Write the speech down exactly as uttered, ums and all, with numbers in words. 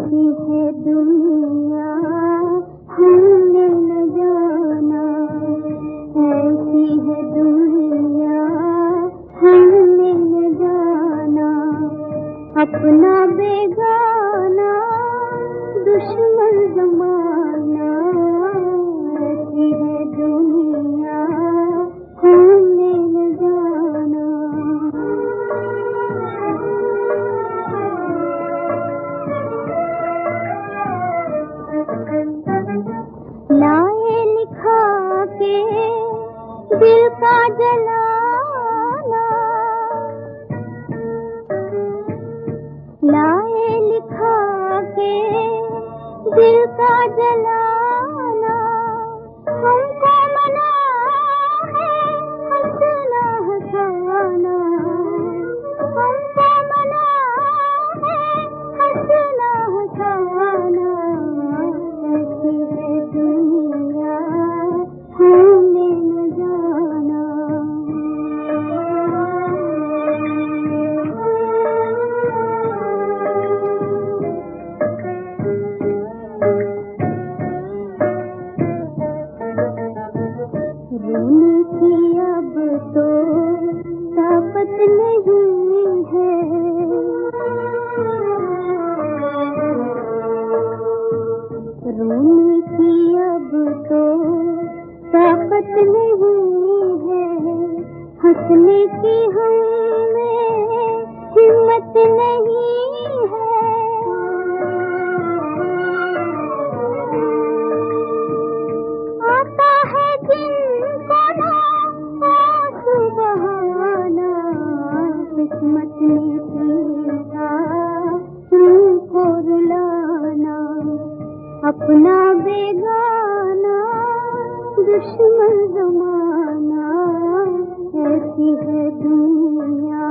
ऐसी है दुनिया हमने न जाना, ऐसी है दुनिया हमने न जाना, अपना बेगाना दुश्मन ज़माना, ऐसी है दुनिया हमने न जाना। लाए लिखा के दिल का जलाना, लाए लिखा के दिल का जलाना, हमको मना है हंसना हंसाना, हमको मना है हंसना हंसाना, ऐसी है दुनिया हमने न जाना। रोने की अब तो ताकत नहीं है, रोने की अब तो ताकत नहीं है, हंसने की हमें हिम्मत नहीं है। आता है जिनको ना आंसू बहाना, किस्मत ने सीधा उनको रुलाना, अपना बेगाना दुश्मन ज़माना, ऐसी है दुनिया